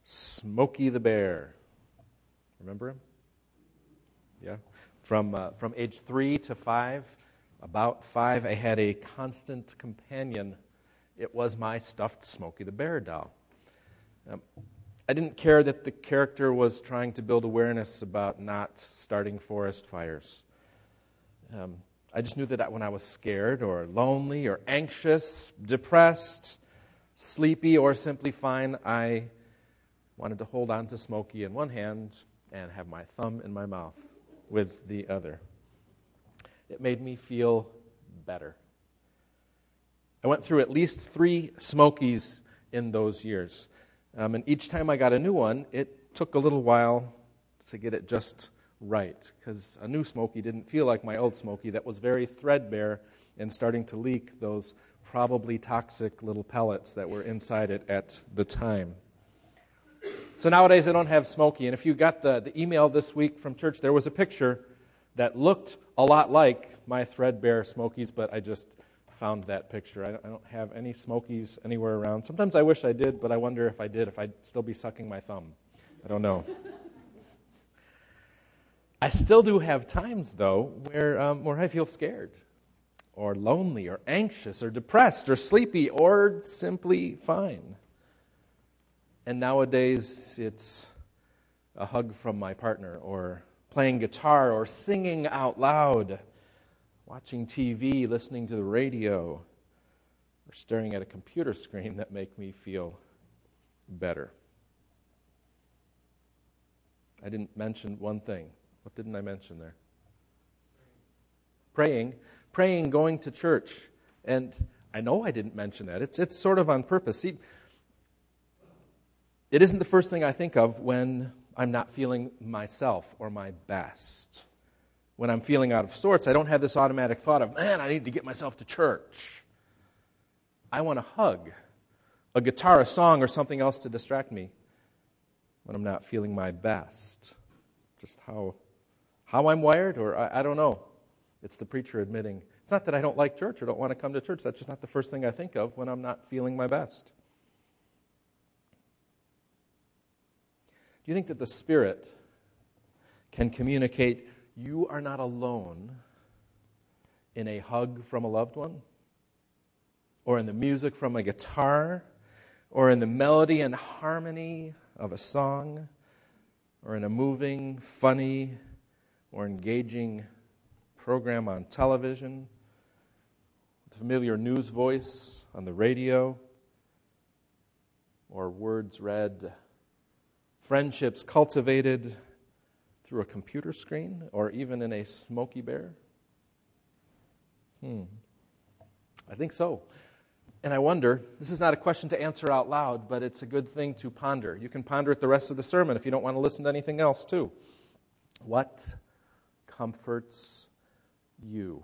Smokey the Bear. Remember him? Yeah. From age 3 to 5, about 5, I had a constant companion. It was my stuffed Smokey the Bear doll. I didn't care that the character was trying to build awareness about not starting forest fires. I just knew that when I was scared or lonely or anxious, depressed, sleepy, or simply fine, I wanted to hold on to Smokey in one hand and have my thumb in my mouth with the other. It made me feel better. I went through at least 3 Smokies in those years. And each time I got a new one, it took a little while to get it just right, because a new Smokey didn't feel like my old Smokey that was very threadbare and starting to leak those probably toxic little pellets that were inside it at the time. So nowadays I don't have Smokey, and if you got the email this week from church, there was a picture that looked a lot like my threadbare Smokies, but I just found that picture. I don't have any Smokies anywhere around. Sometimes I wish I did, but I wonder if I did, if I'd still be sucking my thumb. I don't know. I still do have times, though, where I feel scared or lonely or anxious or depressed or sleepy or simply fine. And nowadays, it's a hug from my partner or playing guitar or singing out loud, watching TV, listening to the radio, or staring at a computer screen that make me feel better. I didn't mention one thing. What didn't I mention there? Praying, going to church. And I know I didn't mention that. It's sort of on purpose. See, it isn't the first thing I think of when I'm not feeling myself or my best. When I'm feeling out of sorts, I don't have this automatic thought of, man, I need to get myself to church. I want a hug, a guitar, a song, or something else to distract me when I'm not feeling my best. Just how I'm wired, or I don't know. It's the preacher admitting, it's not that I don't like church or don't want to come to church. That's just not the first thing I think of when I'm not feeling my best. Do you think that the Spirit can communicate, you are not alone in a hug from a loved one? Or in the music from a guitar? Or in the melody and harmony of a song? Or in a moving, funny, or engaging program on television? The familiar news voice on the radio? Or words read? Friendships cultivated through a computer screen or even in a Smokey Bear? I think so. And I wonder, this is not a question to answer out loud, but it's a good thing to ponder. You can ponder it the rest of the sermon if you don't want to listen to anything else too. What comforts you?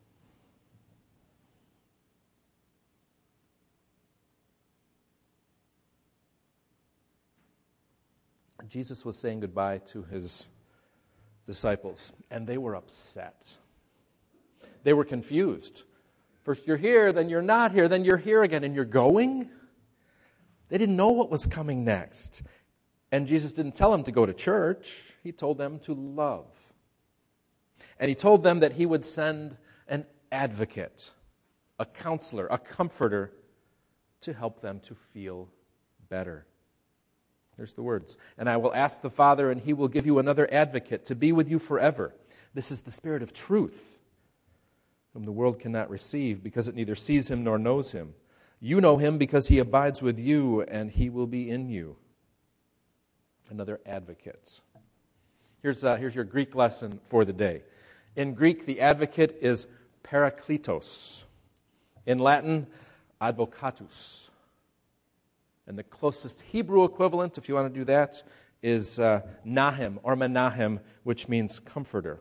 Jesus was saying goodbye to his disciples, and they were upset. They were confused. First you're here, then you're not here, then you're here again, and you're going? They didn't know what was coming next. And Jesus didn't tell them to go to church. He told them to love. And he told them that he would send an advocate, a counselor, a comforter, to help them to feel better. There's the words. And I will ask the Father, and he will give you another advocate to be with you forever. This is the Spirit of truth, whom the world cannot receive because it neither sees him nor knows him. You know him because he abides with you, and he will be in you. Another advocate. Here's your Greek lesson for the day. In Greek, the advocate is parakletos. In Latin, advocatus. And the closest Hebrew equivalent, if you want to do that, is Nahem or Menahem, which means comforter.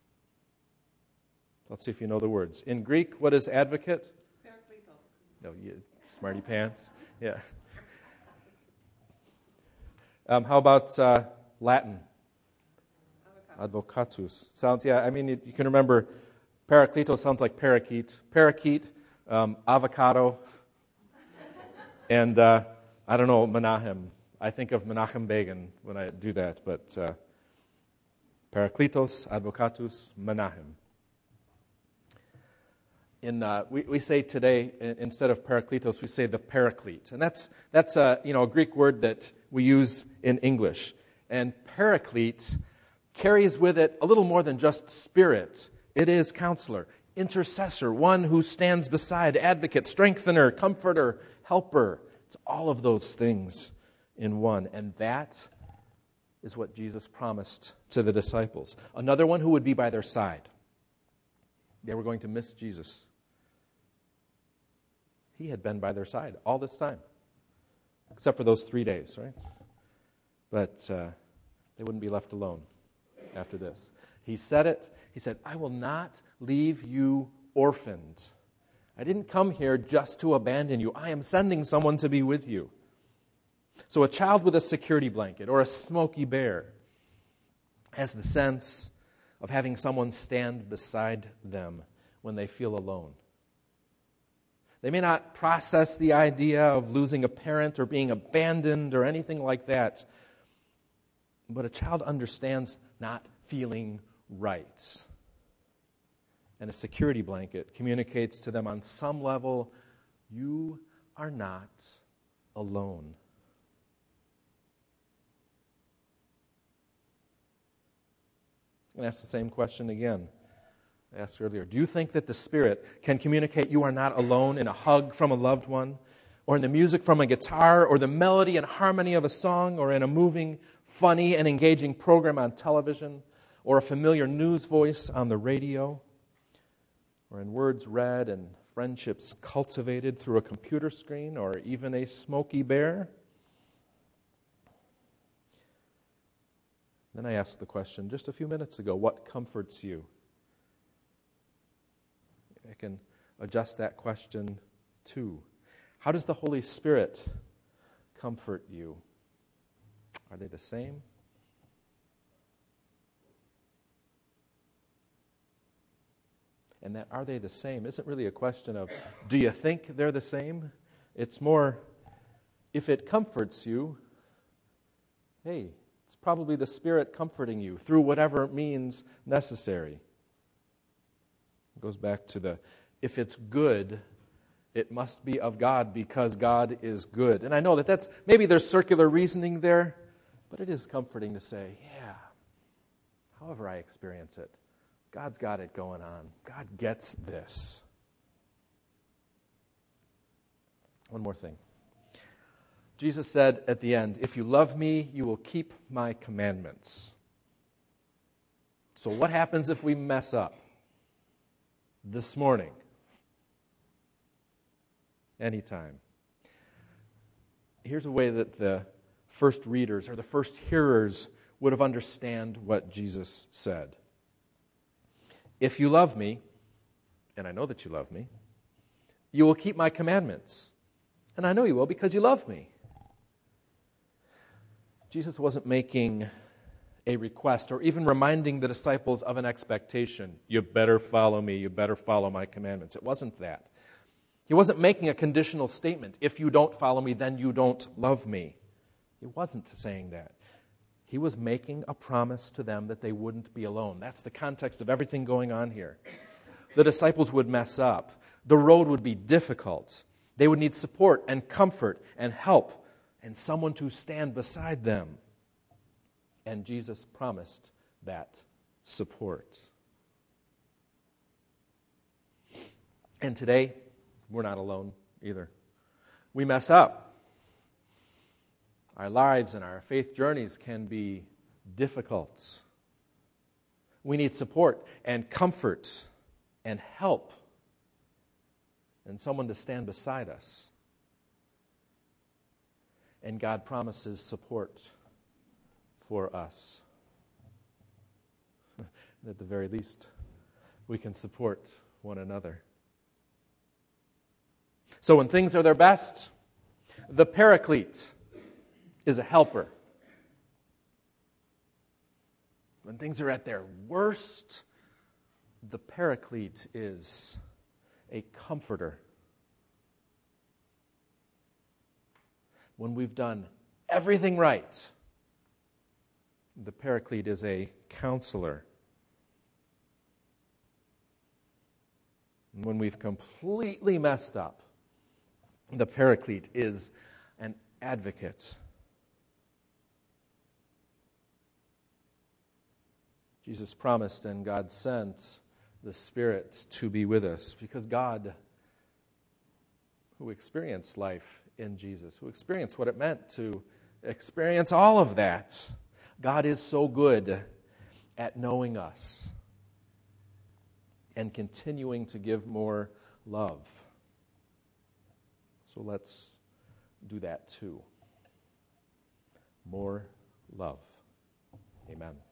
Let's see if you know the words. In Greek, what is advocate? Parakletos. No, you smarty pants. Yeah. How about Latin? Advocatus. Sounds, yeah, I mean, you can remember parakletos sounds like parakeet. Parakeet, avocado, and I don't know, Menahem. I think of Menachem Begin when I do that, but Parakletos Advocatus Menachem. We say today, instead of Parakletos, we say the Paraclete. And that's a Greek word that we use in English. And Paraclete carries with it a little more than just spirit. It is counselor, intercessor, one who stands beside, advocate, strengthener, comforter, helper. It's all of those things in one. And that is what Jesus promised to the disciples. Another one who would be by their side. They were going to miss Jesus. He had been by their side all this time, except for those 3 days, right? But they wouldn't be left alone after this. He said it. He said, I will not leave you orphaned. I didn't come here just to abandon you. I am sending someone to be with you. So a child with a security blanket or a Smokey Bear has the sense of having someone stand beside them when they feel alone. They may not process the idea of losing a parent or being abandoned or anything like that, but a child understands not feeling right. And a security blanket communicates to them on some level, you are not alone. I'm going to ask the same question again I asked earlier. Do you think that the Spirit can communicate you are not alone in a hug from a loved one, or in the music from a guitar, or the melody and harmony of a song, or in a moving, funny, and engaging program on television, or a familiar news voice on the radio, or in words read and friendships cultivated through a computer screen, or even a Smokey Bear? Then I asked the question just a few minutes ago, what comforts you? I can adjust that question too. How does the Holy Spirit comfort you? Are they the same? And that are they the same isn't really a question of, do you think they're the same? It's more, if it comforts you, hey, it's probably the Spirit comforting you through whatever means necessary. It goes back to if it's good, it must be of God because God is good. And I know that's maybe there's circular reasoning there, but it is comforting to say, yeah, however I experience it, God's got it going on. God gets this. One more thing. Jesus said at the end, if you love me, you will keep my commandments. So what happens if we mess up? This morning. Anytime. Here's a way that the first readers or the first hearers would have understood what Jesus said. If you love me, and I know that you love me, you will keep my commandments. And I know you will because you love me. Jesus wasn't making a request or even reminding the disciples of an expectation. You better follow me. You better follow my commandments. It wasn't that. He wasn't making a conditional statement. If you don't follow me, then you don't love me. He wasn't saying that. He was making a promise to them that they wouldn't be alone. That's the context of everything going on here. The disciples would mess up. The road would be difficult. They would need support and comfort and help and someone to stand beside them. And Jesus promised that support. And today, we're not alone either. We mess up. Our lives and our faith journeys can be difficult. We need support and comfort and help and someone to stand beside us. And God promises support for us. At the very least, we can support one another. So when things are their best, the Paraclete is a helper. When things are at their worst, the Paraclete is a comforter. When we've done everything right. The Paraclete is a counselor. And when we've completely messed up, the Paraclete is an advocate. Jesus promised and God sent the Spirit to be with us because God, who experienced life in Jesus, who experienced what it meant to experience all of that, God is so good at knowing us and continuing to give more love. So let's do that too. More love. Amen.